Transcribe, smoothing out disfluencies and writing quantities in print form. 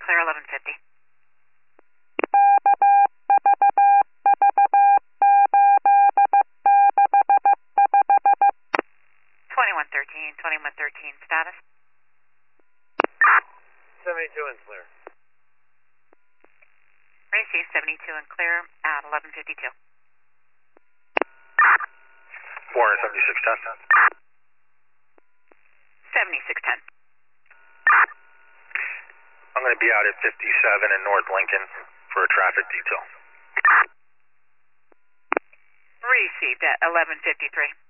clear 1150. 2113 status. 72 and clear. Receive 72 and clear at 1152. 47610. 7610. I'm going to be out at 57 in North Lincoln for a traffic detail. Received at 1153.